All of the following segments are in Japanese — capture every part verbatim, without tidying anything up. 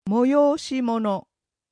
催し物。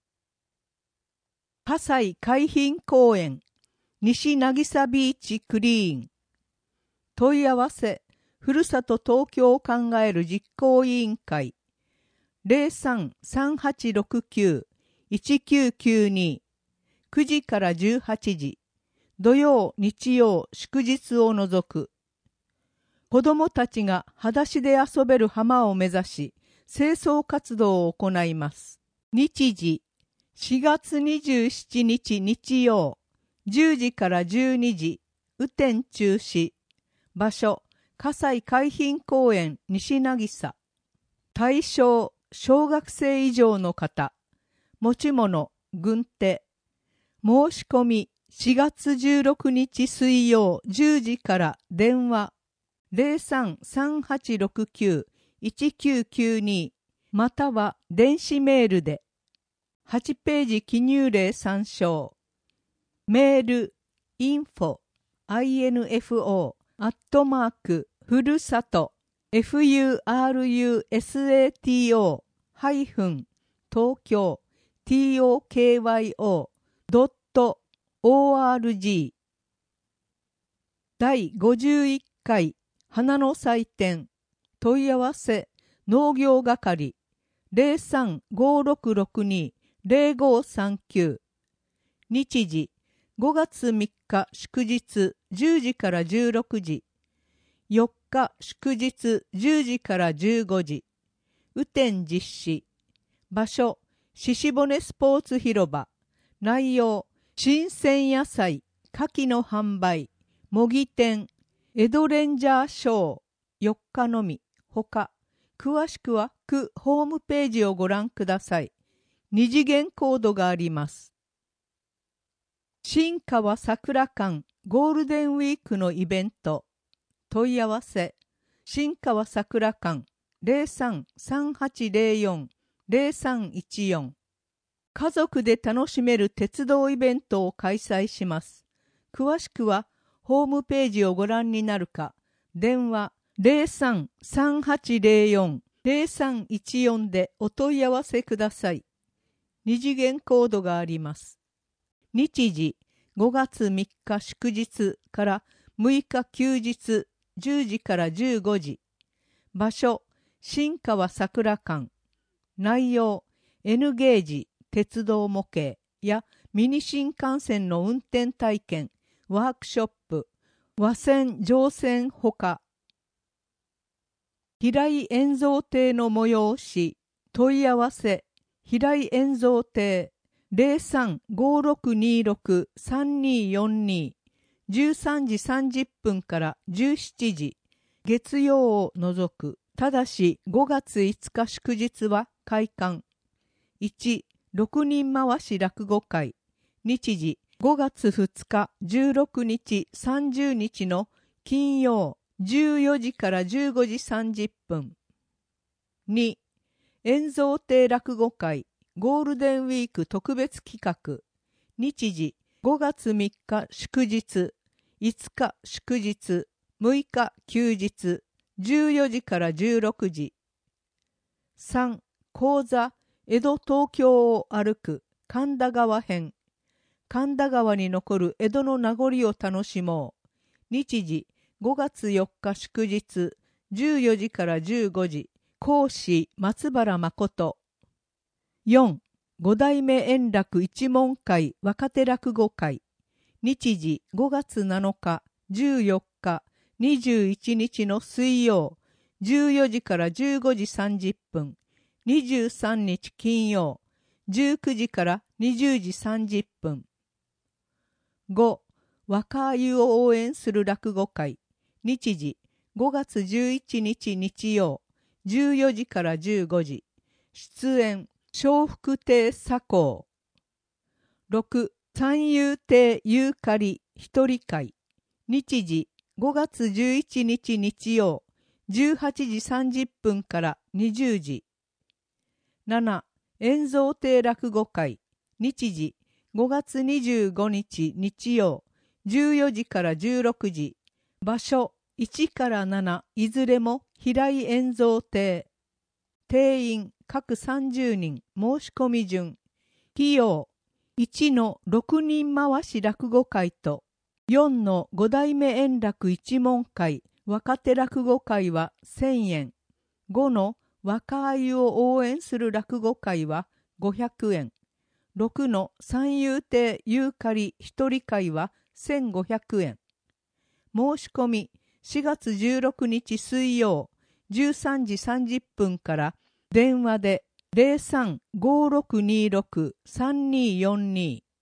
葛西海浜公園西渚ビーチクリーン。問い合わせふるさと東京を考える実行委員会 ゼロさん さんはちろくきゅう いちきゅうきゅうに くじからじゅうはちじ土曜日曜祝日を除く。子どもたちが裸足で遊べる浜を目指し清掃活動を行います。日時しがつにじゅうしちにち日曜じゅうじからじゅうにじ雨天中止。場所葛西海浜公園西渚。対象小学生以上の方。持ち物軍手。申し込みしがつじゅうろくにち水曜じゅうじから電話 ゼロさん さんはちろくきゅう いちきゅうきゅうに または電子メールで。はちページ記入例参照。メール インフォ アットマークふるさと フルサト ハイフン東京 トク ドット オーアールジー。 第ごじゅういっかい花の祭典。問い合わせ農業係 ゼロさん ごろくろくに ゼロごさんきゅう。日時ごがつみっか祝日じゅうじからじゅうろくじ。よっか祝日じゅうじからじゅうごじ。雨天実施。場所鹿骨スポーツ広場。内容新鮮野菜牡蠣の販売模擬店江戸レンジャーショーよっかのみ。ほか詳しくは区ホームページをご覧ください。二次元コードがあります。新川桜館ゴールデンウィークのイベント。問い合わせ新川桜館 ゼロさん さんはちゼロよん ゼロさんいちよん。家族で楽しめる鉄道イベントを開催します。詳しくはホームページをご覧になるか、電話 ゼロさん さんはちゼロよん ゼロさんいちよん でお問い合わせください。二次元コードがあります。日時ごがつみっか祝日からむいか休日じゅうじからじゅうごじ。場所新川桜館。内容 N ゲージ鉄道模型やミニ新幹線の運転体験ワークショップ和船乗船ほか。平井円蔵亭の催し。問い合わせ平井円蔵亭 ゼロさん ごろくにろく さんによんに。じゅうさんじさんじゅっぷんからじゅうしちじ。月曜を除く。ただしごがついつか祝日は開館。いちろくにん回し落語会。日時ごがつふつかじゅうろくにちさんじゅうにちの金曜じゅうよじからじゅうごじさんじゅっぷん。に円蔵亭落語会ゴールデンウィーク特別企画。日時ごがつみっか祝日いつか祝日むいか休日じゅうよじからじゅうろくじ。さん講座江戸東京を歩く神田川編。神田川に残る江戸の名残を楽しもう。日時ごがつよっか祝日じゅうよじからじゅうごじ。講師松原誠。よん五代目円楽一門会若手落語会。日時ごがつなのかじゅうよっかにじゅういちにちの水曜じゅうよじからじゅうごじさんじゅっぷん。にじゅうさんにち金曜じゅうくじからにじゅうじさんじゅっぷん。ご若鮎を応援する落語会。日時ごがつじゅういちにち日曜じゅうよじからじゅうごじ。出演笑福亭左近。ろく三遊亭ユーカリ一人会。日時ごがつじゅういちにち日曜じゅうはちじさんじゅっぷんからにじゅうじ。なな円蔵亭落語会。日時ごがつにじゅうごにち日曜じゅうよじからじゅうろくじ。場所いちからなないずれも平井円蔵亭。 定員各さんじゅうにん申し込み順。費用いちのろくにん回し落語会とよんのご代目円楽一門会若手落語会はせんえん。ごの若あゆを応援する落語会はごひゃくえん。ろくの三遊亭ユーカリ一人会はせんごひゃくえん。申し込みしがつじゅうろくにち水曜じゅうさんじさんじゅっぷんから電話で ゼロさん ごーろくにーろく さんにーよんにー。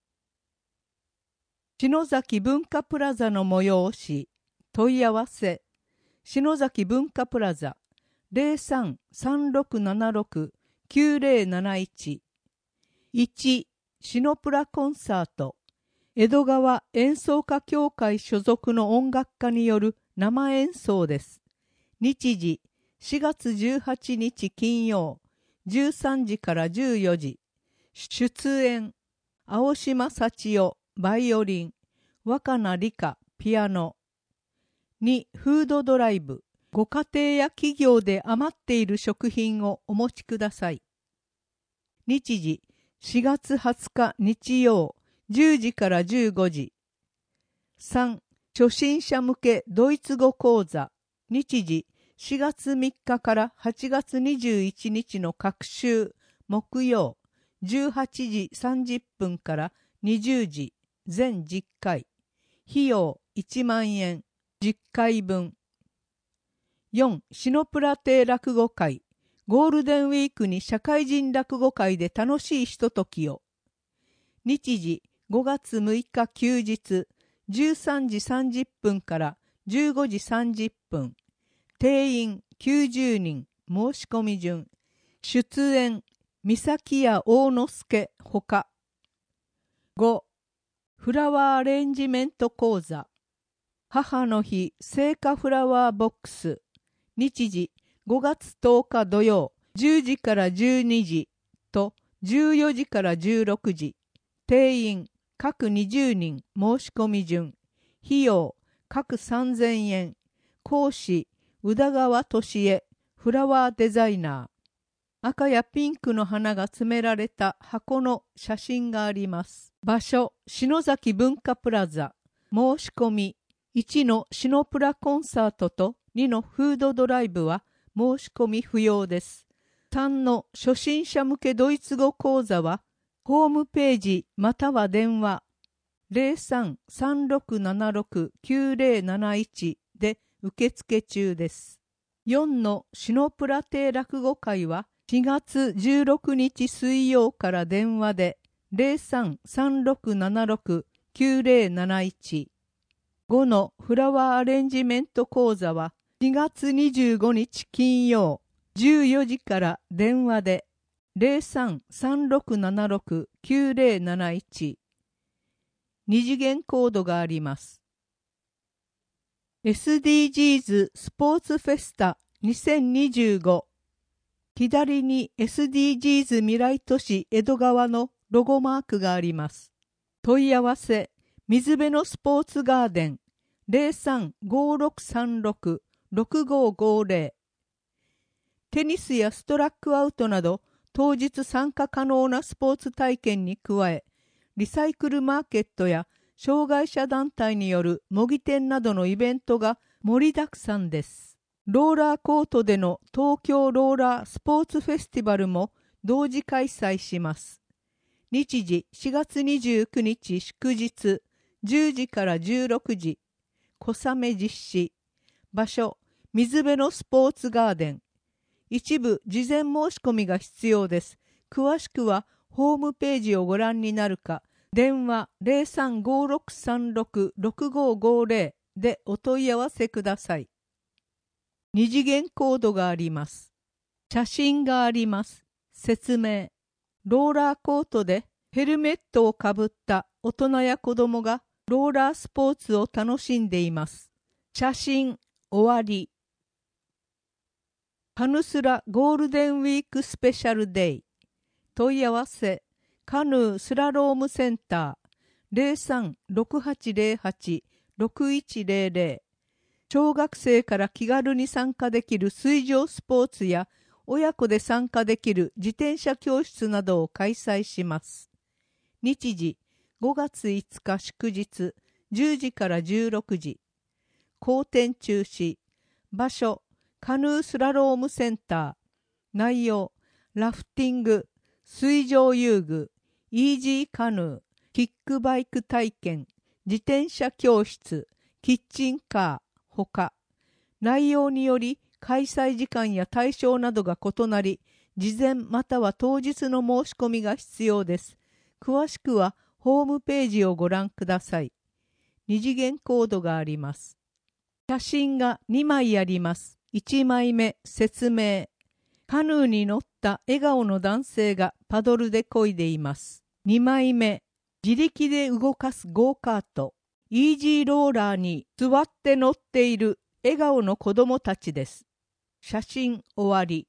篠崎文化プラザの催し問い合わせ篠崎文化プラザ ゼロさん さんろくななろく きゅうゼロなないち。いち. シノプラコンサート江戸川演奏家協会所属の音楽家による生演奏です。日時しがつじゅうはちにち金曜じゅうさんじからじゅうよじ。出演青島幸代バイオリン若菜理香ピアノ。に. フードドライブご家庭や企業で余っている食品をお持ちください。日時しがつはつか日曜じゅうじからじゅうごじ。さん. 初心者向けドイツ語講座日時しがつみっかからはちがつにじゅういちにちの各週木曜じゅうはちじさんじゅっぷんからにじゅうじ全じゅっかい。費用いちまんえんじゅっかいぶん。よん. シノプラ亭落語会ゴールデンウィークに社会人落語会で楽しいひとときを。日時ごがつむいか休日じゅうさんじさんじゅっぷんからじゅうごじさんじゅっぷん。定員きゅうじゅうにん申し込み順。出演三崎屋大之助ほか。ご. フラワーアレンジメント講座母の日聖火フラワーボックス日時ごがつとおか土曜じゅうじからじゅうにじとじゅうよじからじゅうろくじ。定員各にじゅうにん申し込み順。費用各さんぜんえん。講師宇田川俊恵フラワーデザイナー。赤やピンクの花が詰められた箱の写真があります。場所篠崎文化プラザ。申し込みいちのシノプラコンサートとにのフードドライブは申し込み不要です。さんの初心者向けドイツ語講座はホームページまたは電話 ゼロさん さんろくななろく きゅうゼロなないち で受付中です。よんのシノプラ亭落語会はしがつじゅうろくにち水曜から電話で ゼロさん さんろくななろく きゅうゼロなないち。ごのフラワーアレンジメント講座はしがつにじゅうごにち金曜じゅうよじから電話で ゼロさん さんろくななろく きゅうゼロなないち。二次元コードがあります。エスディージーズ スポーツフェスタにせんにじゅうご。左に エスディージーズ 未来都市江戸川のロゴマークがあります。問い合わせ水辺のスポーツガーデン ゼロさん ごーろくさんろく ろくごーごーゼロ。テニスやストラックアウトなど当日参加可能なスポーツ体験に加え、リサイクルマーケットや障害者団体による模擬店などのイベントが盛りだくさんです。ローラーコートでの東京ローラースポーツフェスティバルも同時開催します。日時しがつにじゅうくにち祝日じゅうじからじゅうろくじ。小雨実施。場所水辺のスポーツガーデン。一部事前申し込みが必要です。詳しくはホームページをご覧になるか、電話 ゼロさん ごーろくさんろく ろくごーごーゼロ でお問い合わせください。二次元コードがあります。写真があります。説明。ローラーコートでヘルメットをかぶった大人や子供がローラースポーツを楽しんでいます。写真終わり。カヌスラゴールデンウィークスペシャルデイ。問い合わせカヌースラロームセンター ゼロさん ろくはちゼロはち ろくいちゼロゼロ。小学生から気軽に参加できる水上スポーツや親子で参加できる自転車教室などを開催します。日時、ごがついつか祝日、じゅうじからじゅうろくじ。後天中止。場所、カヌースラロームセンター。内容、ラフティング、水上遊具、イージーカヌー、キックバイク体験、自転車教室、キッチンカー、ほか。内容により開催時間や対象などが異なり、事前または当日の申し込みが必要です。詳しくはホームページをご覧ください。二次元コードがあります。写真がにまいあります。いちまいめ、説明。カヌーに乗った笑顔の男性がパドルで漕いでいます。にまいめ、自力で動かすゴーカート。イージーローラーに座って乗っている笑顔の子供たちです。写真終わり。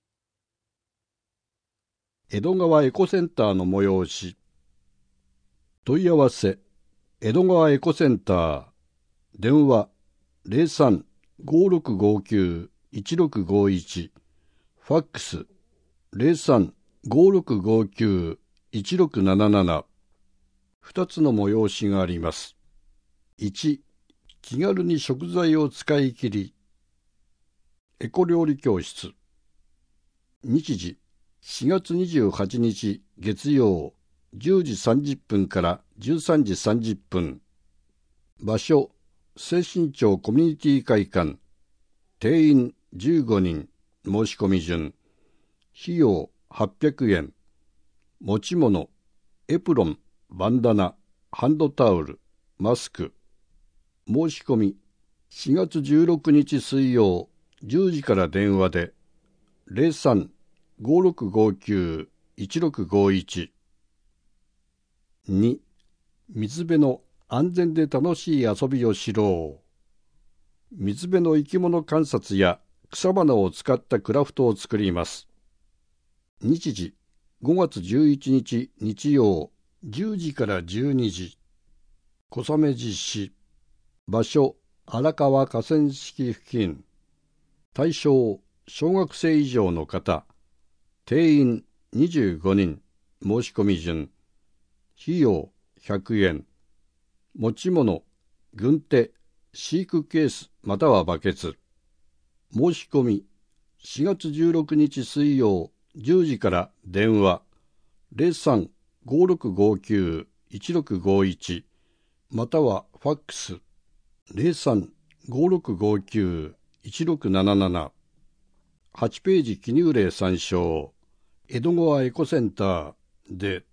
江戸川エコセンターの催し。問い合わせ、江戸川エコセンター、電話 ゼロさん ごーろくごーきゅう いちろくごーいち、ファックス ゼロさん ごーろくごーきゅう いちろくなななな。ふたつの催しがあります。いち、気軽に食材を使い切り、エコ料理教室。日時、しがつにじゅうはちにち月曜、じゅうじさんじゅっぷんからじゅうさんじさんじゅっぷん。場所、精神庁コミュニティ会館。定員じゅうごにん、申し込み順。費用はっぴゃくえん。持ち物、エプロン、バンダナ、ハンドタオル、マスク。申し込み、しがつじゅうろくにち水曜、じゅうじから電話で、ゼロさん ごーろくごーきゅう いちろくごーいち。に、水辺の安全で楽しい遊びを知ろう。水辺の生き物観察や草花を使ったクラフトを作ります。日時、ごがつじゅういちにち日曜、じゅうじからじゅうにじ。小雨実施。場所、荒川河川敷付近。対象、小学生以上の方。定員にじゅうごにん。申し込み順。費用ひゃくえん。持ち物、軍手、飼育ケースまたはバケツ。申し込み、しがつじゅうろくにち水曜、じゅうじから電話、ゼロさん ごーろくごーきゅう いちろくごーいち、またはファックス、ゼロさん ごーろくごーきゅう いちろくなななな。はちページ記入例参照、江戸川エコセンターで、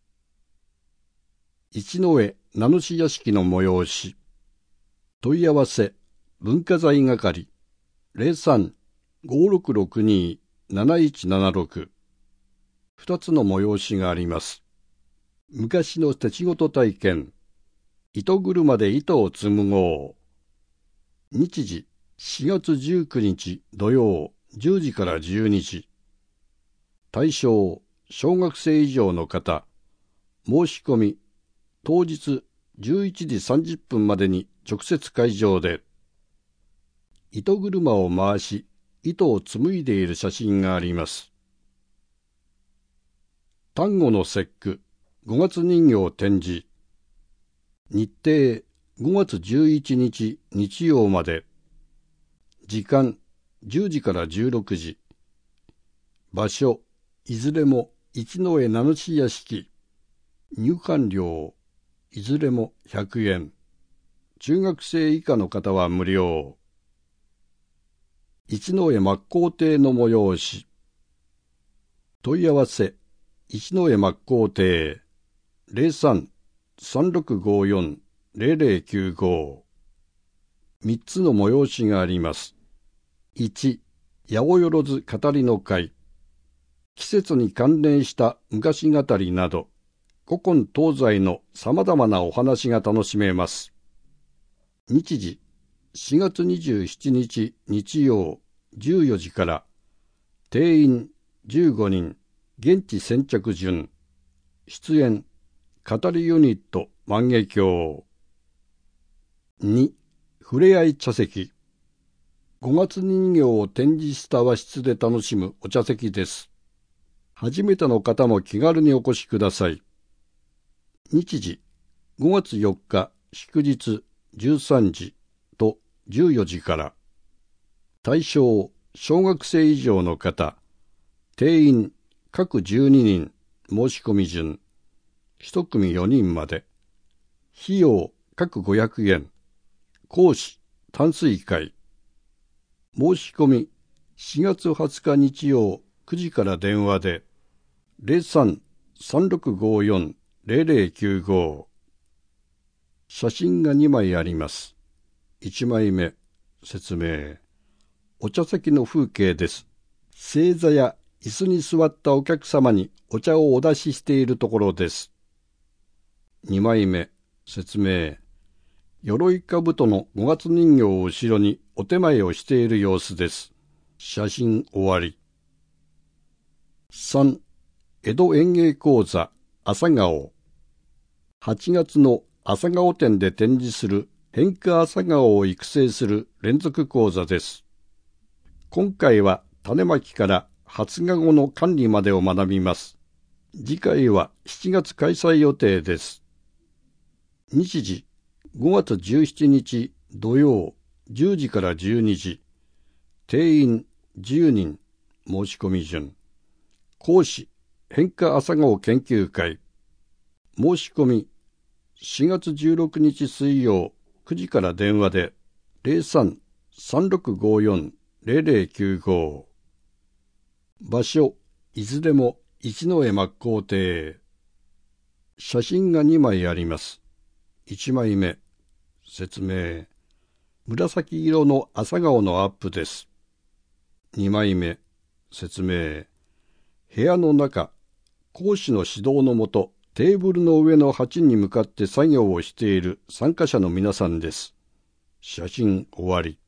一之江名主屋敷の催し。問い合わせ、文化財係、ゼロさん ごーろくろくに なないちななろく。二つの催しがあります。昔の手仕事体験、糸車で糸を紡ごう。日時、しがつじゅうくにち土曜、じゅうじからじゅうにじ。対象、小学生以上の方。申し込み、当日じゅういちじさんじゅっぷんまでに直接会場で。糸車を回し、糸を紡いでいる写真があります。端午の節句、五月人形展示。日程、ごがつじゅういちにち日曜まで。時間、じゅうじからじゅうろくじ。場所、いずれも一之江名主屋敷。入館料、いずれもひゃくえん。中学生以下の方は無料。一之江真高亭の催し。問い合わせ、一之江真高亭、ゼロさん さんろくごよん ゼロゼロきゅうご。三つの催しがあります。いち、八百万語りの会。季節に関連した昔語りなど、古今東西のさまざまなお話が楽しめます。日時、しがつにじゅうしちにち日曜、じゅうよじから。定員じゅうごにん、現地先着順。出演、語りユニット万華鏡。に、ふれあい茶席。 ごがつ人形を展示した和室で楽しむお茶席です。初めての方も気軽にお越しください。日時、ごがつよっか祝日じゅうさんじとじゅうよじから。対象、小学生以上の方。定員、各じゅうににん、申し込み順。一組よにんまで。費用、各ごひゃくえん。講師、淡水会。申し込み、しがつはつか日曜くじから電話で、ゼロさん さんろくごよん ゼロゼロきゅうご。写真がにまいあります。いちまいめ、説明。お茶席の風景です。正座や椅子に座ったお客様にお茶をお出ししているところです。にまいめ、説明。鎧兜のごがつ人形を後ろにお手前をしている様子です。写真終わり。さん. 江戸演芸講座朝顔。はちがつの朝顔展で展示する変化朝顔を育成する連続講座です。今回は種まきから初顔の管理までを学びます。次回はしちがつ開催予定です。日時、ごがつじゅうしちにち土曜じゅうじからじゅうにじ。定員じゅうにん、申し込み順。講師、変化朝顔研究会。申し込み、しがつじゅうろくにち水曜くじから電話で ゼロさん さんろくごよん ゼロゼロきゅうご。場所、いずれも一之江真高亭。写真がにまいあります。いちまいめ、説明。紫色の朝顔のアップです。にまいめ、説明。部屋の中、講師の指導のもと、テーブルの上の鉢に向かって作業をしている参加者の皆さんです。写真終わり。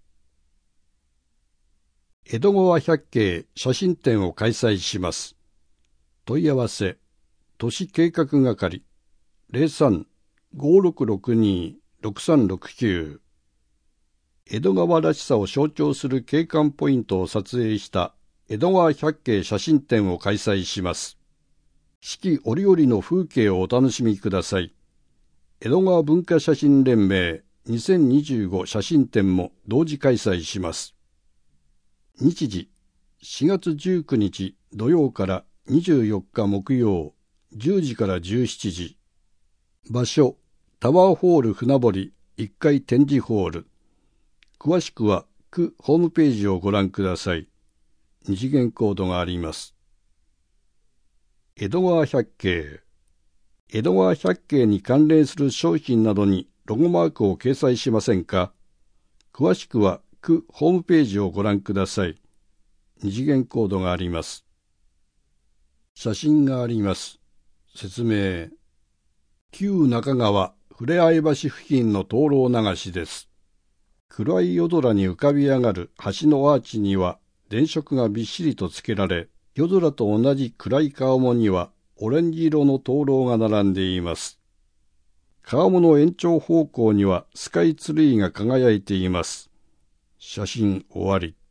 江戸川百景写真展を開催します。問い合わせ、都市計画係、ゼロさん ごろくろくに ろくさんろくきゅう。江戸川らしさを象徴する景観ポイントを撮影した江戸川百景写真展を開催します。四季折々の風景をお楽しみください。江戸川文化写真連盟にせんにじゅうご写真展も同時開催します。日時、しがつじゅうくにち土曜からにじゅうよっか木曜じゅうじからじゅうしちじ。場所、タワーホール船堀いっかい展示ホール。詳しくは区ホームページをご覧ください。二次元コードがあります。江戸川百景。江戸川百景に関連する商品などにロゴマークを掲載しませんか？詳しくは区ホームページをご覧ください。二次元コードがあります。写真があります。説明。旧中川ふれあい橋付近の灯籠流しです。暗い夜空に浮かび上がる橋のアーチには電飾がびっしりとつけられ、夜空と同じ暗い川面にはオレンジ色の灯籠が並んでいます。川面の延長方向にはスカイツリーが輝いています。写真終わり。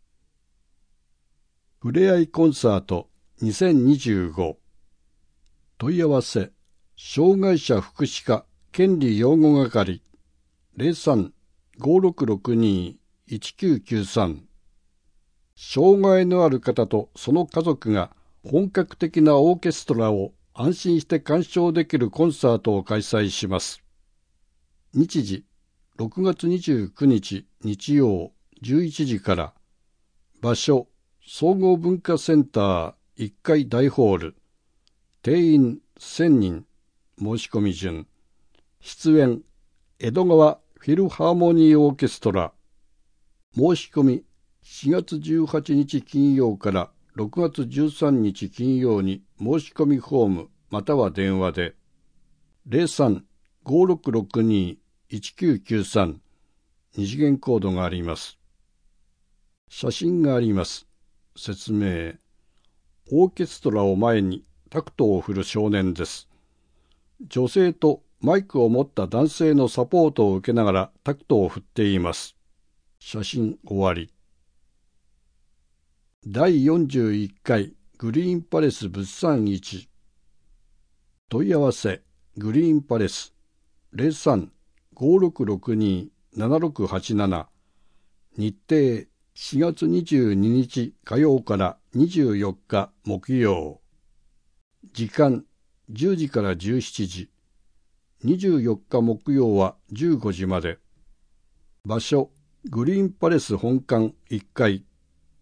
ふれあいコンサートにせんにじゅうご。問い合わせ、障害者福祉課権利擁護係 ゼロさん ごろくろくに いちきゅうきゅうさん。障害のある方とその家族が本格的なオーケストラを安心して鑑賞できるコンサートを開催します。日時、ろくがつにじゅうくにち日曜じゅういちじから。場所、総合文化センターいっかい大ホール。定員せんにん、申し込み順。出演、江戸川フィルハーモニーオーケストラ。申し込み、しがつじゅうはちにち金曜からろくがつじゅうさんにち金曜に申し込みフォームまたは電話で ゼロさん ごろくろくに いちきゅうきゅうさん。二次元コードがあります。写真があります。説明。オーケストラを前にタクトを振る少年です。女性とマイクを持った男性のサポートを受けながらタクトを振っています。写真終わり。 だいよんじゅういっかいグリーンパレス物産市。問い合わせグリーンパレス ゼロさん ごろくろくに ななろくはちなな。日程しがつにじゅうににち火曜からにじゅうよっか木曜。時間じゅうじからじゅうしちじ。にじゅうよっか木曜はじゅうごじまで。場所グリーンパレス本館いっかい。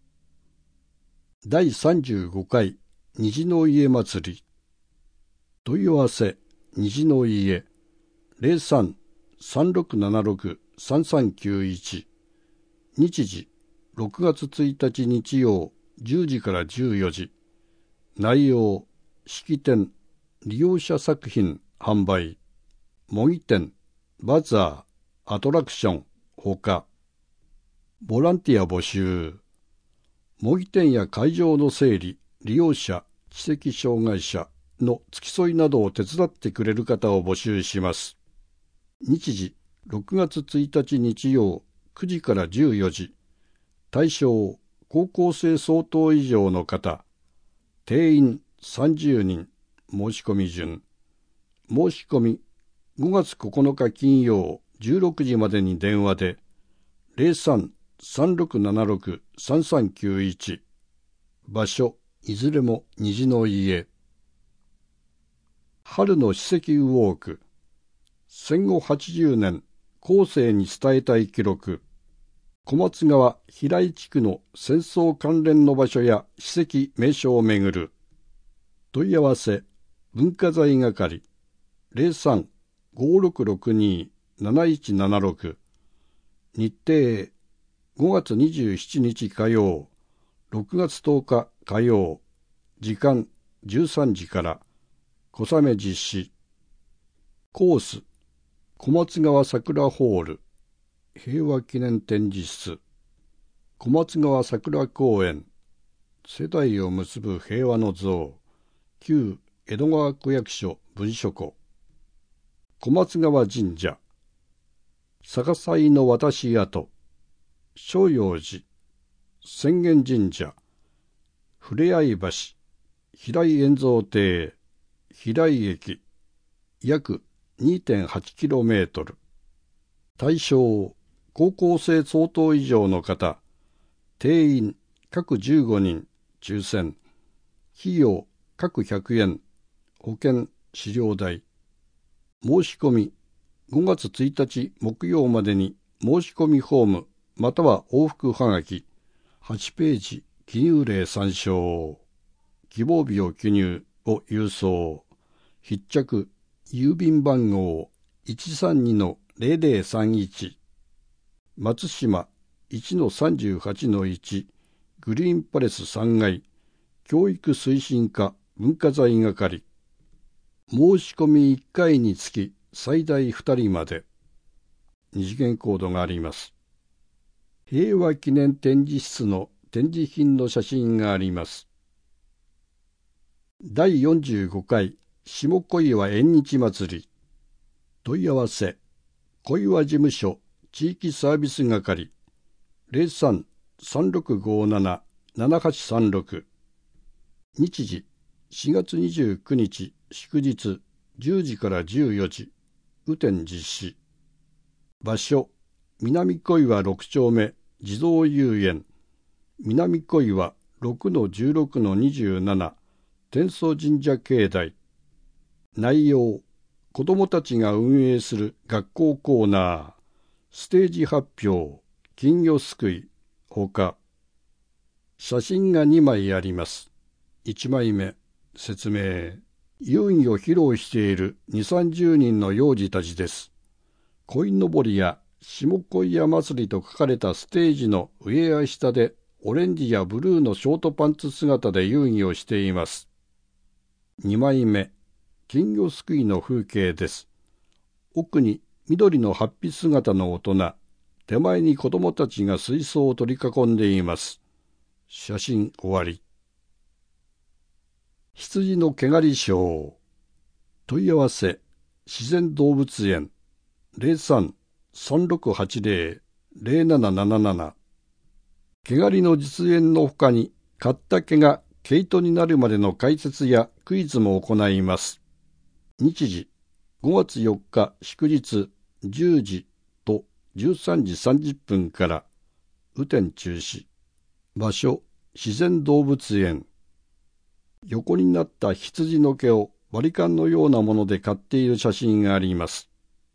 だいさんじゅうごかい虹の家祭り。問い合わせ虹の家 ゼロさん さんろくななろく さんさんきゅういち。日時ろくがつついたち日曜じゅうじからじゅうよじ。内容式典、利用者作品販売、模擬店、バザー、アトラクションほか。ボランティア募集。模擬店や会場の整理、利用者、知的障害者の付き添いなどを手伝ってくれる方を募集します。日時ろくがつついたち日曜くじからじゅうよじ。対象高校生相当以上の方。定員さんじゅうにん。申し込み順。申し込みごがつここのか金曜じゅうろくじまでに電話で ゼロさん さんろくななろく さんさんきゅういち。場所いずれも虹の家。春の史跡ウォーク。戦後はちじゅうねん後世に伝えたい記録。小松川平井地区の戦争関連の場所や史跡名所をめぐる。問い合わせ文化財係 ゼロさん ごろくろくに なないちななろく。日程ごがつにじゅうしちにち火曜ろくがつとおか火曜。時間じゅうさんじから小雨実施。コース小松川桜ホール平和記念展示室。小松川桜公園世代を結ぶ平和の像旧江戸川区役所分所庫。小松川神社逆祭の渡し跡正陽寺浅間神社ふれあい橋平井円蔵亭平井駅約 にてんはちキロメートル。対象高校生相当以上の方。定員各じゅうごにん抽選。費用各ひゃくえん。保険飼料代。申し込みごがつついたち木曜までに申し込みフォームまたは往復はがきはちページ記入例参照。希望日を記入を郵送。必着郵便番号 いちさんにのゼロゼロさんいち。松島 いちのさんじゅうはちのいち グリーンパレスさんがい教育推進課文化財係。申し込みいっかいにつき最大ふたりまで。二次元コードがあります。平和記念展示室の展示品の写真があります。だいよんじゅうごかい下小岩縁日祭り。問い合わせ小岩事務所地域サービス係 ゼロさん さんろくごなな ななはちさんろく。日時しがつにじゅうくにち祝日じゅうじからじゅうよじ。雨天実施。場所南小岩ろくちょうめ児童遊園南小岩 ろくのじゅうろくのにじゅうなな 天祖神社境内。内容子どもたちが運営する学校コーナーステージ発表金魚すくいほか。写真がにまいあります。いちまいめ説明。遊戯を披露しているにじゅうさんじゅうにんの幼児たちです。鯉のぼりや下小岩祭りと書かれたステージの上や下でオレンジやブルーのショートパンツ姿で遊戯をしています。にまいめ金魚すくいの風景です。奥に緑の法被姿の大人、手前に子供たちが水槽を取り囲んでいます。写真終わり。羊の毛刈りショー。問い合わせ自然動物園 ゼロさん さんろくはちゼロ ゼロななななな。毛刈りの実演のほかに買った毛が毛糸になるまでの解説やクイズも行います。日時、ごがつよっか祝日じゅうじとじゅうさんじさんじゅっぷんから、雨天中止。場所、自然動物園。横になった羊の毛をバリカンのようなもので買っている写真があります。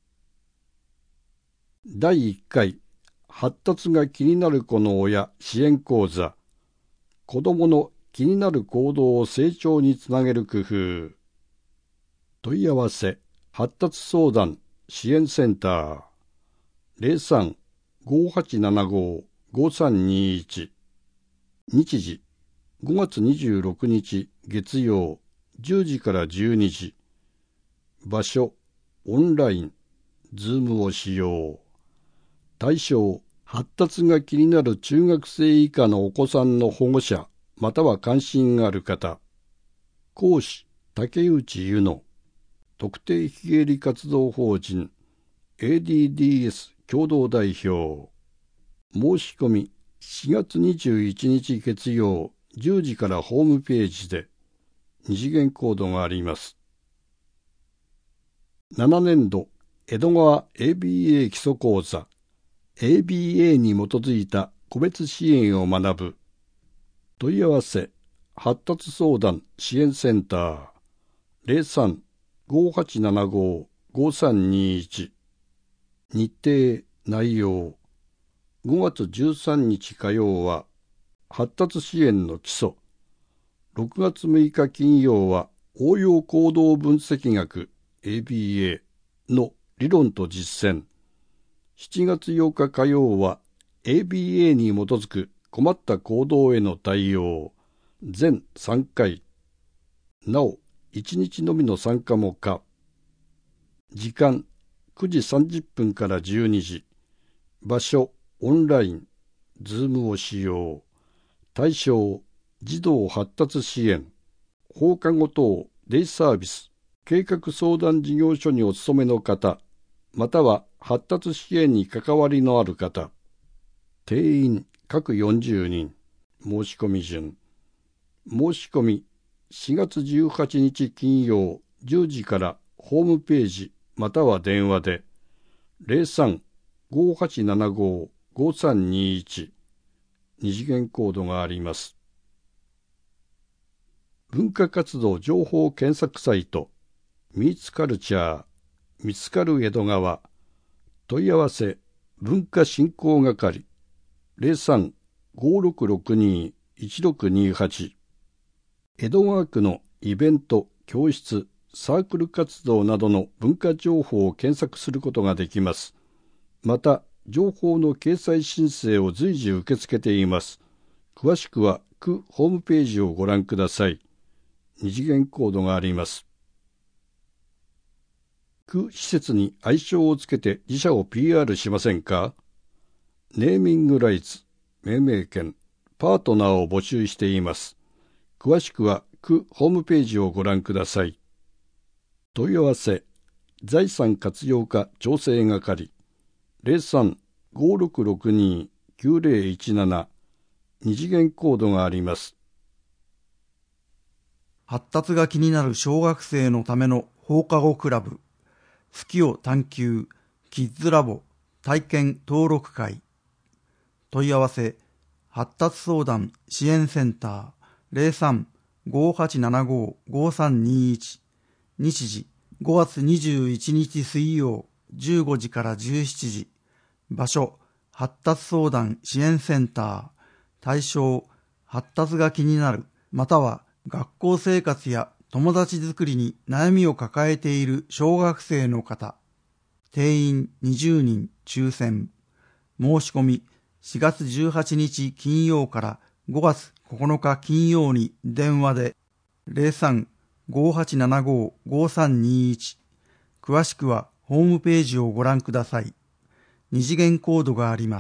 だいいっかい、発達が気になる子の親支援講座。子どもの気になる行動を成長につなげる工夫。問い合わせ、発達相談支援センター。ゼロさん ごーはちななごー ごーさんにーいち。日時、ごがつにじゅうろくにち月曜じゅうじからじゅうにじ。場所、オンライン、ズームを使用。対象、発達が気になる中学生以下のお子さんの保護者、または関心がある方。講師、竹内優乃。特定非営利活動法人 エーディーディーエス 共同代表。申し込みしがつにじゅういちにち月曜じゅうじからホームページで。二次元コードがあります。ななねんど江戸川 エービーエー 基礎講座 エービーエー に基づいた個別支援を学ぶ。問い合わせ発達相談支援センター ゼロさん ごーはちななごー ごーさんにーいち。日程内容ごがつじゅうさんにち火曜は発達支援の基礎。ろくがつむいか金曜は応用行動分析学 エービーエー の理論と実践。しちがつようか火曜は エービーエー に基づく困った行動への対応。全さんかい。なお、いちにちのみの参加も可。時間くじさんじゅっぷんからじゅうにじ。場所オンライン、ズームを使用。対象、児童発達支援、放課後等デイサービス、計画相談事業所にお勤めの方、または発達支援に関わりのある方。定員各よんじゅうにん。申し込み順。申し込みしがつじゅうはちにち金曜じゅうじからホームページまたは電話でゼロさん ごーはちななごー ごーさんにーいち。二次元コードがあります。文化活動情報検索サイトミーツカルチャー見つかる江戸川。問い合わせ文化振興係 ゼロさん ごーろくろくにー いちろくにーはち。江戸川区のイベント、教室、サークル活動などの文化情報を検索することができます。また、情報の掲載申請を随時受け付けています。詳しくは区ホームページをご覧ください。二次元コードがあります。区施設に愛称をつけて自社を ピーアール しませんか？ネーミングライツ、命名権、パートナーを募集しています。詳しくは区ホームページをご覧ください。問い合わせ、財産活用課調整係、ゼロさん ごーろくろくにー きゅうゼロいちなな。二次元コードがあります。 発達が気になる小学生のための放課後クラブ、好きを探求、キッズラボ、体験登録会。問い合わせ、発達相談支援センター、ゼロさん ごーはちななごー ごーさんにーいち。日時、ごがつにじゅういちにち水曜、じゅうごじからじゅうしちじ。場所、発達相談支援センター。対象、発達が気になる、または学校生活や友達作りに悩みを抱えている小学生の方。定員にじゅうにん抽選。申し込みしがつじゅうはちにち金曜からごがつここのか金曜に電話でゼロさん ごーはちななごー ごーさんにーいち。詳しくはホームページをご覧ください。二次元コードがあります。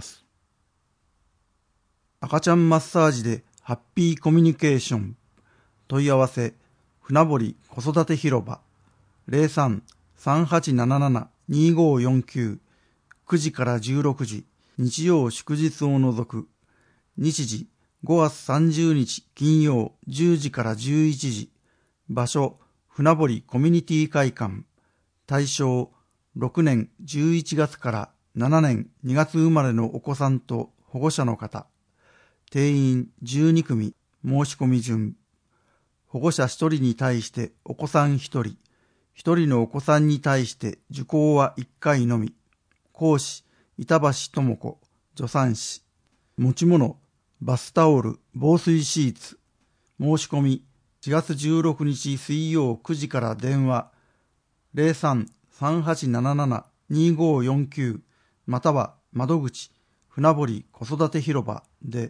赤ちゃんマッサージでハッピーコミュニケーション。問い合わせ、船堀子育て広場。ゼロさん さんはちなななな にーごーよんきゅう。くじからじゅうろくじ、日曜祝日を除く。日時、 ごがつさんじゅうにち金曜じゅうじからじゅういちじ。場所、船堀コミュニティ会館。対象、ろくねんじゅういちがつからしちねんにがつ生まれのお子さんと保護者の方。定員じゅうにくみ、申し込み順。保護者ひとりに対してお子さんひとり、ひとりのお子さんに対して受講はいっかいのみ。講師、板橋智子、助産師。持ち物、バスタオル、防水シーツ。申し込み、しがつじゅうろくにち水曜くじから電話 ゼロさん さんはちなななな にごよんきゅう または窓口、船堀子育て広場で。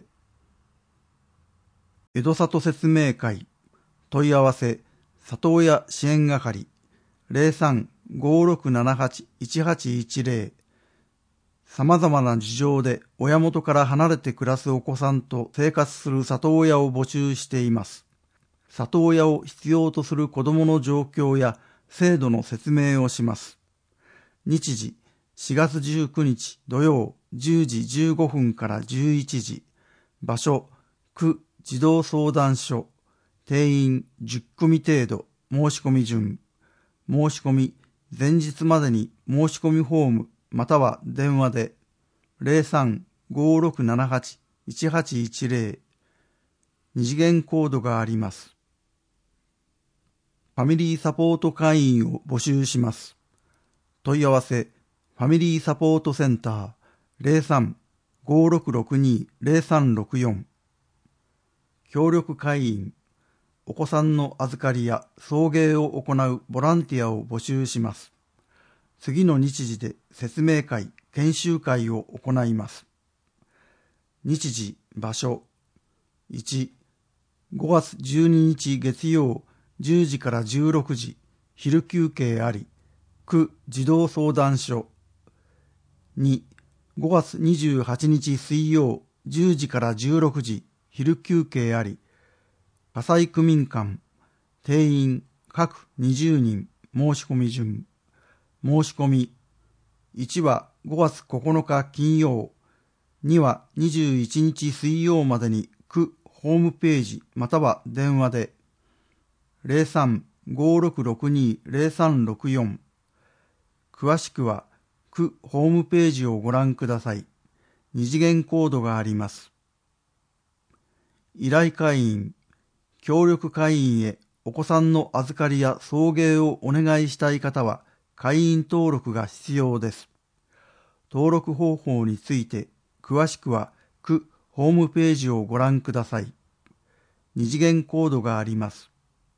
江戸里説明会。問い合わせ、里親支援係 ゼロさん ごろくななはち いちはちいちゼロ。様々な事情で親元から離れて暮らすお子さんと生活する里親を募集しています。里親を必要とする子どもの状況や制度の説明をします。日時、しがつじゅうくにち土曜じゅうじじゅうごふんからじゅういちじ。場所、区児童相談所。定員じゅっくみ程度。申し込み順。申し込み、前日までに申し込みフォームまたは電話で ゼロさん ごろくななはち いちはちいちゼロ。二次元コードがあります。ファミリーサポート会員を募集します。問い合わせ、ファミリーサポートセンター ゼロさん ごろくろくに ゼロさんろくよん。協力会員、お子さんの預かりや送迎を行うボランティアを募集します。次の日時で説明会、研修会を行います。日時、場所。いち、ごがつじゅうににち月曜じゅうじからじゅうろくじ、昼休憩あり、区児童相談所。に、ごがつにじゅうはちにち水曜じゅうじからじゅうろくじ、昼休憩あり、火災区民館。定員各にじゅうにん。申し込み順。申し込み。いちはごがつここのか金曜。にはにじゅういちにち水曜までに区ホームページまたは電話で ゼロさん ごろくろくに ゼロさんろくよん。詳しくは区ホームページをご覧ください。二次元コードがあります。依頼会員、協力会員へお子さんの預かりや送迎をお願いしたい方は会員登録が必要です。登録方法について詳しくは区ホームページをご覧ください。二次元コードがあります。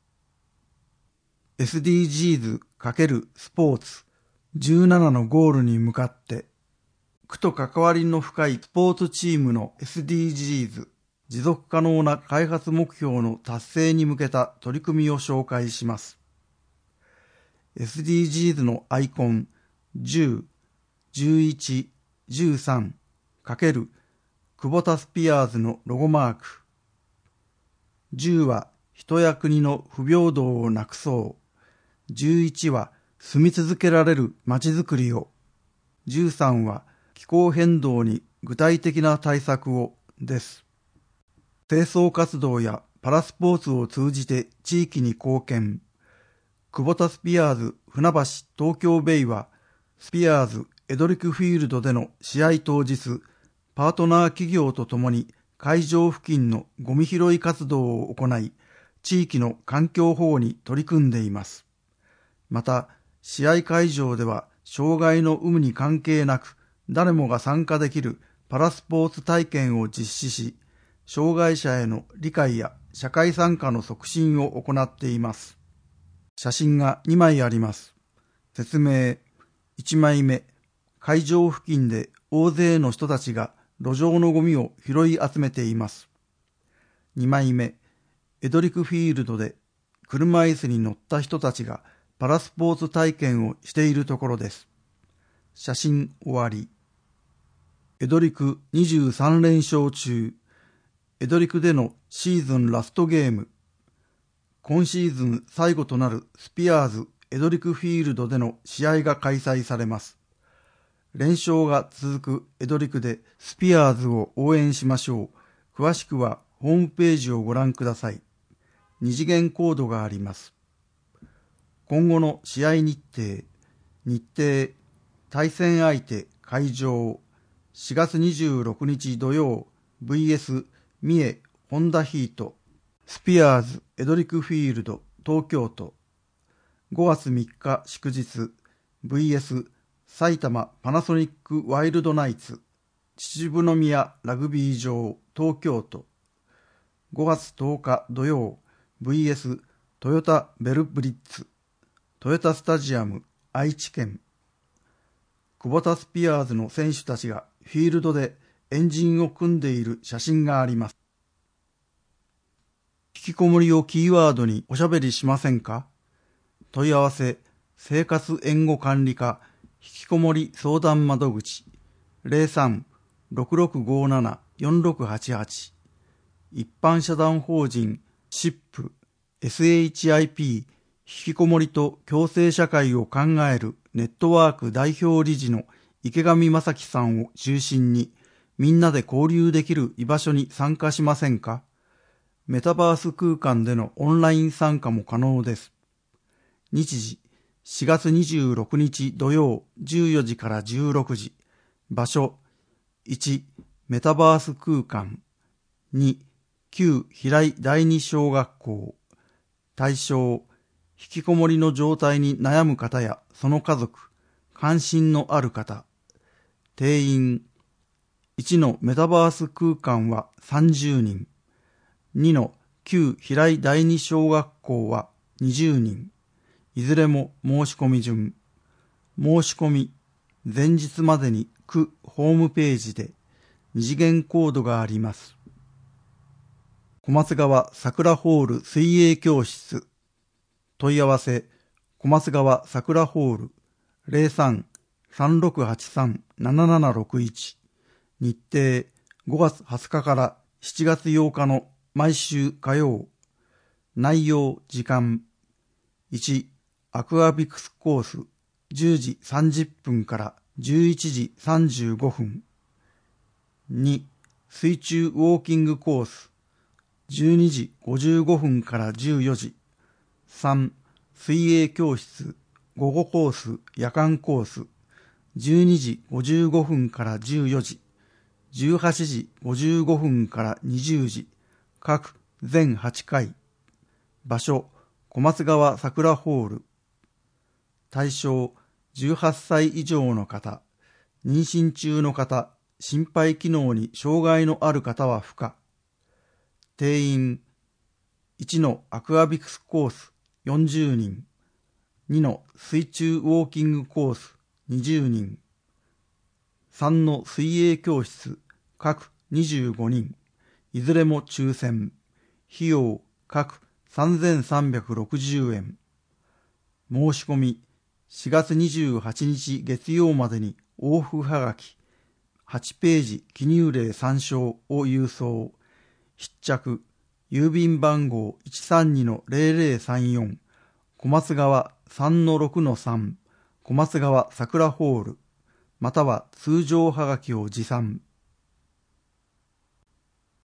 エスディージーズ× スポーツじゅうななのゴールに向かって区と関わりの深いスポーツチームの エスディージーズ持続可能な開発目標の達成に向けた取り組みを紹介します。エスディージーズのアイコンじゅう、じゅういち、じゅうさん× クボタスピアーズのロゴマーク。じゅうは人や国の不平等をなくそう。じゅういちは住み続けられるまちづくりを。じゅうさんは気候変動に具体的な対策をです。清掃活動やパラスポーツを通じて地域に貢献。クボタスピアーズ船橋東京ベイはスピアーズエドリックフィールドでの試合当日、パートナー企業とともに会場付近のゴミ拾い活動を行い、地域の環境保護に取り組んでいます。また、試合会場では障害の有無に関係なく誰もが参加できるパラスポーツ体験を実施し、障害者への理解や社会参加の促進を行っています。写真がにまいあります。説明。いちまいめ。会場付近で大勢の人たちが路上のゴミを拾い集めています。にまいめ。エドリックフィールドで車椅子に乗った人たちがパラスポーツ体験をしているところです。写真終わり。エドリクにじゅうさんれんしょう中。エドリクでのシーズンラストゲーム。今シーズン最後となるスピアーズエドリクフィールドでの試合が開催されます。連勝が続くエドリクでスピアーズを応援しましょう。詳しくはホームページをご覧ください。二次元コードがあります。今後の試合日程、日程、対戦相手、会場、しがつにじゅうろくにち土曜 ブイエス 三重ホンダヒート、スピアーズエドリックフィールド東京都、ごがつみっか祝日 ブイエス 埼玉パナソニックワイルドナイツ、秩父宮ラグビー場東京都、ごがつとおか土曜 ブイエス トヨタベルブリッツ、トヨタスタジアム愛知県、クボタスピアーズの選手たちがフィールドで円陣を組んでいる写真があります。引きこもりをキーワードにおしゃべりしませんか？問い合わせ生活援護管理課引きこもり相談窓口 ゼロさん ろくろくごなな よんろくはちはち、一般社団法人シップ エスエイチアイピー 引きこもりと共生社会を考えるネットワーク代表理事の池上正樹さんを中心にみんなで交流できる居場所に参加しませんか？メタバース空間でのオンライン参加も可能です。日時しがつにじゅうろくにち土曜じゅうよじからじゅうろくじ、場所いちメタバース空間、に旧平井第二小学校、対象引きこもりの状態に悩む方やその家族、関心のある方、定員いちのメタバース空間はさんじゅうにん、にの旧平井第二小学校はにじゅうにん、いずれも申し込み順。申し込み前日までに区ホームページで二次元コードがあります。小松川桜ホール水泳教室、問い合わせ小松川桜ホール ゼロさん さんろくはちさん ななななろくいち、日程ごがつはつかからしちがつようかの毎週火曜、内容時間いちアクアビクスコースじゅうじさんじゅっぷんからじゅういちじさんじゅうごふん、に水中ウォーキングコースじゅうにじごじゅうごふんからじゅうよじ、さん水泳教室午後コース夜間コースじゅうにじごじゅうごふんからじゅうよじ、じゅうはちじごじゅうごふんからにじゅうじ、各全はちかい、場所小松川桜ホール、対象じゅうはっさい以上の方、妊娠中の方、心肺機能に障害のある方は不可。定員いちのアクアビクスコースよんじゅうにん、にの水中ウォーキングコースにじゅうにん、さんの水泳教室各にじゅうごにん、いずれも抽選、費用各さんぜんさんびゃくろくじゅうえん。申し込みしがつにじゅうはちにち月曜までに往復はがきはちページ記入例参照を郵送、必着郵便番号 いちさんにのゼロゼロさんよん 小松川 さんのろくのさん 小松川桜ホール、または通常はがきを持参。